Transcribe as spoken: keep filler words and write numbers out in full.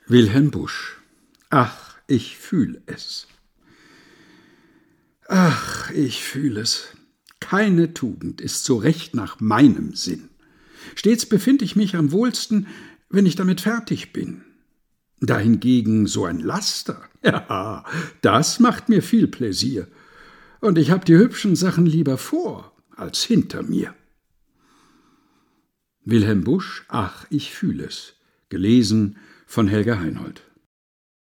Wilhelm Busch. Ach, ich fühl es. Ach, ich fühl es. Keine Tugend ist so recht nach meinem Sinn. Stets befind ich mich am wohlsten, wenn ich damit fertig bin. Dahingegen so ein Laster, ja, das macht mir viel Pläsier. Und ich hab die hübschen Sachen lieber vor als hinter mir. Wilhelm Busch, Ach, ich fühl es. Gelesen von Helga Heinold.